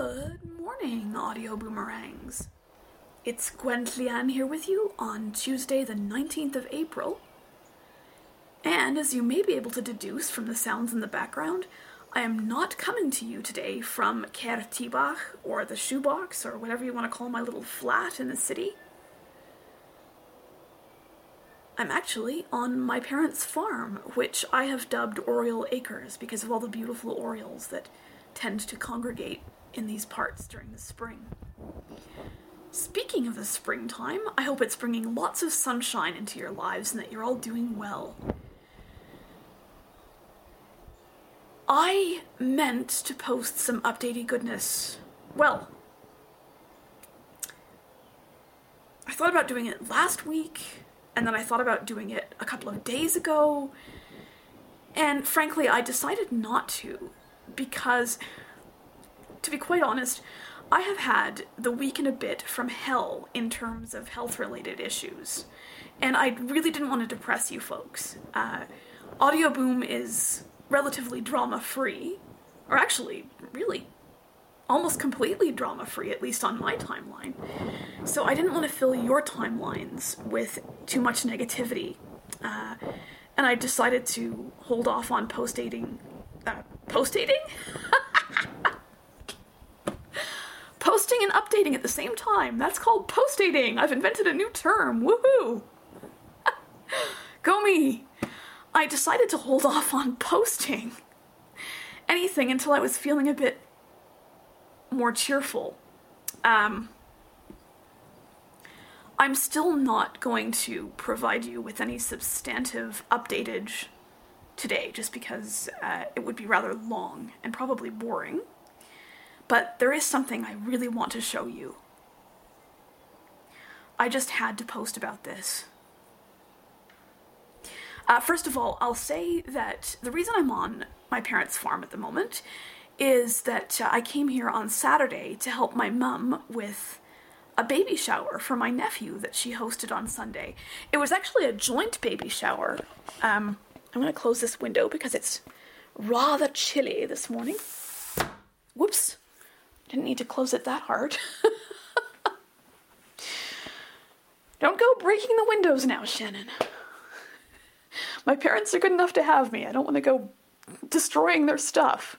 Good morning, audio boomerangs. It's Gwent here with you on Tuesday the 19th of April. And as you may be able to deduce from the sounds in the background, I am not coming to you today from Ker Tibach, or the shoebox, or whatever you want to call my little flat in the city. I'm actually on my parents' farm, which I have dubbed Oriole Acres because of all the beautiful orioles that tend to congregate in these parts during the spring. Speaking of the springtime, I hope it's bringing lots of sunshine into your lives and that you're all doing well. I meant to post some updatey goodness. Well, I thought about doing it last week, and then I thought about doing it a couple of days ago, and frankly, I decided not to, because, to be quite honest, I have had the week and a bit from hell in terms of health-related issues, and I really didn't want to depress you folks. Audio Boom is relatively drama-free, or actually, really, almost completely drama-free, at least on my timeline. So I didn't want to fill your timelines with too much negativity, and I decided to hold off on post-dating. Post-dating? Posting and updating at the same time. That's called post-dating. I've invented a new term. Woohoo! Go me! I decided to hold off on posting anything until I was feeling a bit more cheerful. I'm still not going to provide you with any substantive updatage today, just because it would be rather long and probably boring. But there is something I really want to show you. I just had to post about this. First of all, I'll say that the reason I'm on my parents' farm at the moment is that I came here on Saturday to help my mum with a baby shower for my nephew that she hosted on Sunday. It was actually a joint baby shower. I'm going to close this window because it's rather chilly this morning. Whoops. Didn't need to close it that hard. Don't go breaking the windows now, Shannon. My parents are good enough to have me. I don't want to go destroying their stuff.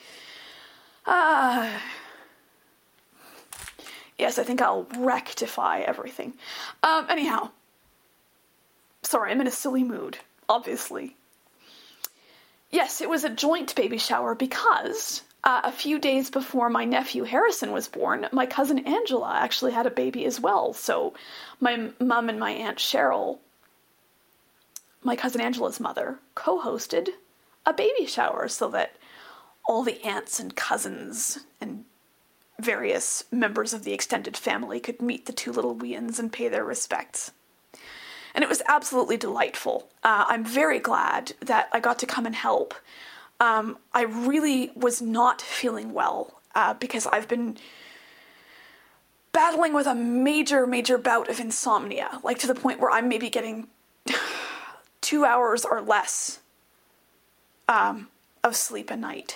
Yes, I think I'll rectify everything. Anyhow. Sorry, I'm in a silly mood, obviously. Yes, it was a joint baby shower because a few days before my nephew Harrison was born, my cousin Angela actually had a baby as well. So my mum and my Aunt Cheryl, my cousin Angela's mother, co-hosted a baby shower so that all the aunts and cousins and various members of the extended family could meet the two little weans and pay their respects. And it was absolutely delightful. I'm very glad that I got to come and help. I really was not feeling well because I've been battling with a major bout of insomnia, like to the point where I'm maybe getting 2 hours or less of sleep a night.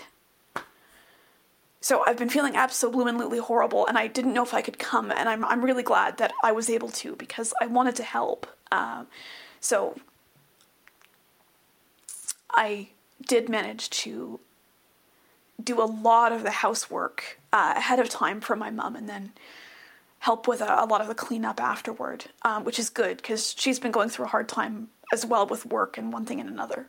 So I've been feeling absolutely horrible, and I didn't know if I could come, and I'm really glad that I was able to because I wanted to help. So I did manage to do a lot of the housework ahead of time for my mum, and then help with a lot of the cleanup afterward, which is good because she's been going through a hard time as well with work and one thing and another.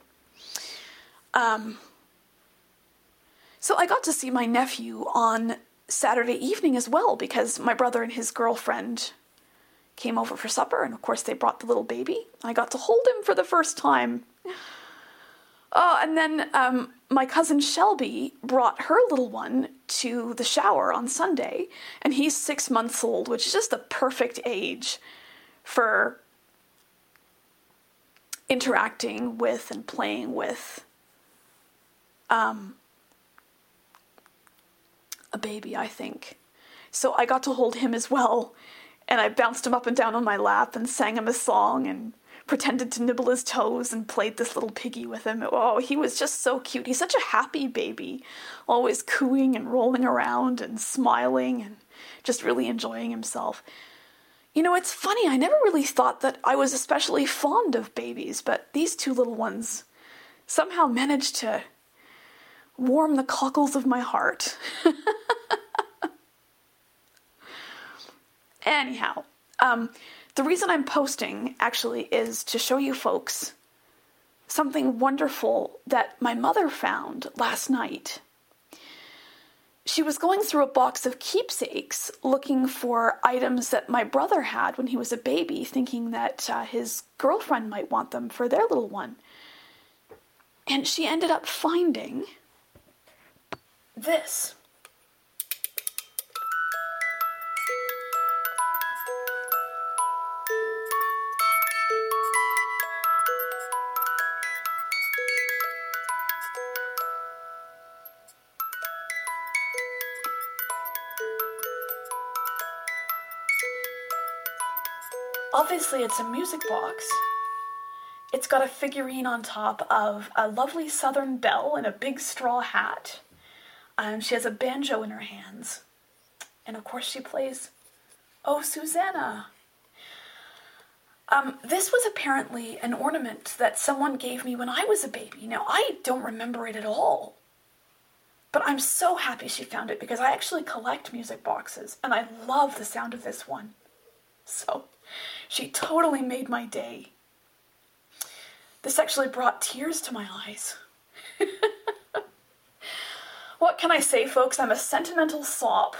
So I got to see my nephew on Saturday evening as well because my brother and his girlfriend came over for supper, and of course they brought the little baby. I got to hold him for the first time. And then my cousin Shelby brought her little one to the shower on Sunday, and he's 6 months old, which is just the perfect age for interacting with and playing with a baby, I think. So I got to hold him as well, and I bounced him up and down on my lap and sang him a song and pretended to nibble his toes and played this little piggy with him. Oh, he was just so cute. He's such a happy baby, always cooing and rolling around and smiling and just really enjoying himself. You know, it's funny, I never really thought that I was especially fond of babies, but these two little ones somehow managed to warm the cockles of my heart. Anyhow, the reason I'm posting actually is to show you folks something wonderful that my mother found last night. She was going through a box of keepsakes looking for items that my brother had when he was a baby, thinking that his girlfriend might want them for their little one. And she ended up finding this. Obviously, it's a music box. It's got a figurine on top of a lovely southern belle in a big straw hat. She has a banjo in her hands. And of course she plays Oh, Susanna. This was apparently an ornament that someone gave me when I was a baby. Now, I don't remember it at all. But I'm so happy she found it because I actually collect music boxes and I love the sound of this one. So, she totally made my day. This actually brought tears to my eyes. What can I say, folks? I'm a sentimental sop.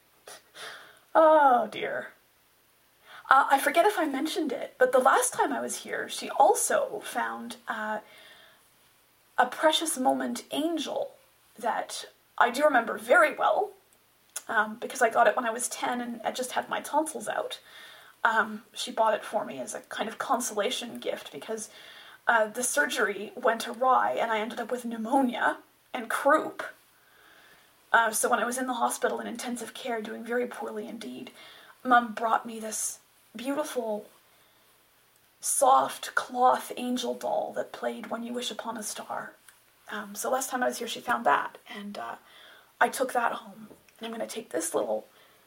Oh, dear. I forget if I mentioned it, but the last time I was here, she also found a precious moment angel that I do remember very well, because I got it when I was 10 and I just had my tonsils out. She bought it for me as a kind of consolation gift because the surgery went awry and I ended up with pneumonia and croup. So when I was in the hospital in intensive care doing very poorly indeed, Mum brought me this beautiful, soft cloth angel doll that played When You Wish Upon a Star. So last time I was here she found that and I took that home. And I'm going to take this little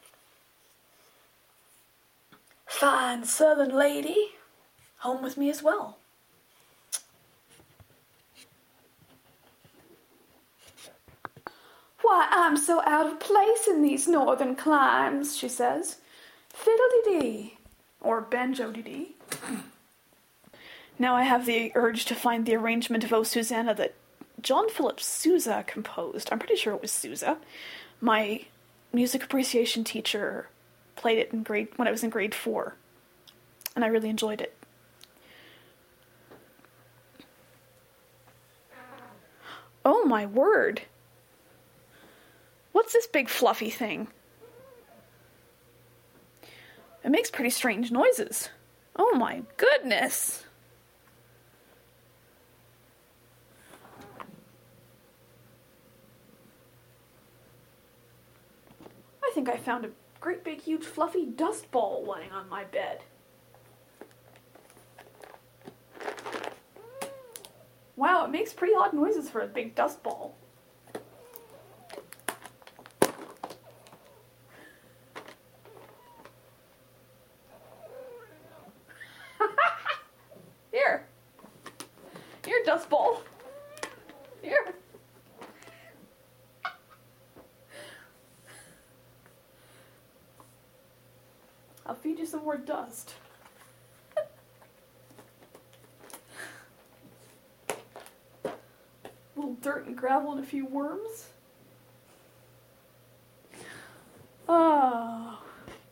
fine southern lady home with me as well. Why, I'm so out of place in these northern climes, she says. Fiddle-dee-dee, or banjo-dee-dee. Now I have the urge to find the arrangement of O Susanna that John Philip Sousa composed. I'm pretty sure it was Sousa. My music appreciation teacher played it when I was in grade 4, and I really enjoyed it. Oh my word! What's this big fluffy thing? It makes pretty strange noises. Oh my goodness! I think I found a great big huge fluffy dust ball lying on my bed. Wow, it makes pretty odd noises for a big dust ball. Here. Here, dust ball. Here. I'll feed you some more dust. A little dirt and gravel and a few worms. Oh.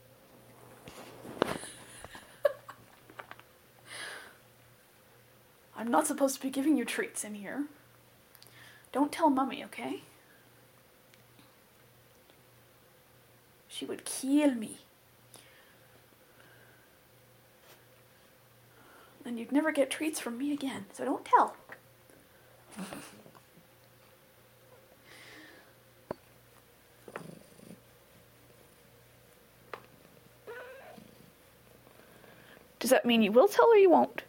I'm not supposed to be giving you treats in here. Don't tell Mummy, okay? She would kill me. Then you'd never get treats from me again, so don't tell. Does that mean you will tell or you won't?